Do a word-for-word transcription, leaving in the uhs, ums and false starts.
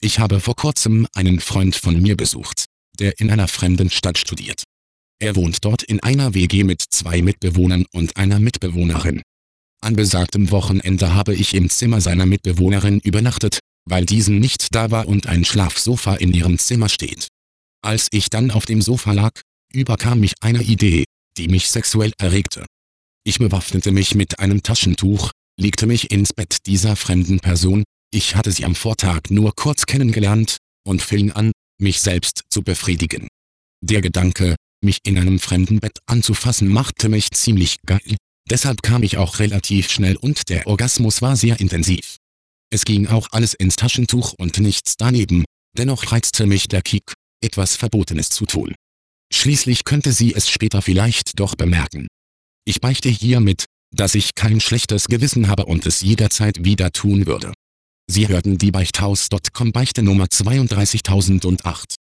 Ich habe vor kurzem einen Freund von mir besucht, der in einer fremden Stadt studiert. Er wohnt dort in einer W G mit zwei Mitbewohnern und einer Mitbewohnerin. An besagtem Wochenende habe ich im Zimmer seiner Mitbewohnerin übernachtet, weil diesen nicht da war und ein Schlafsofa in ihrem Zimmer steht. Als ich dann auf dem Sofa lag, überkam mich eine Idee, die mich sexuell erregte. Ich bewaffnete mich mit einem Taschentuch, legte mich ins Bett dieser fremden Person, ich hatte sie am Vortag nur kurz kennengelernt, und fing an, mich selbst zu befriedigen. Der Gedanke, mich in einem fremden Bett anzufassen, machte mich ziemlich geil, deshalb kam ich auch relativ schnell und der Orgasmus war sehr intensiv. Es ging auch alles ins Taschentuch und nichts daneben, dennoch reizte mich der Kick, etwas Verbotenes zu tun. Schließlich könnte sie es später vielleicht doch bemerken. Ich beichte hiermit, dass ich kein schlechtes Gewissen habe und es jederzeit wieder tun würde. Sie hörten die Beichthaus Punkt com Beichte Nummer zweiunddreißigtausendacht.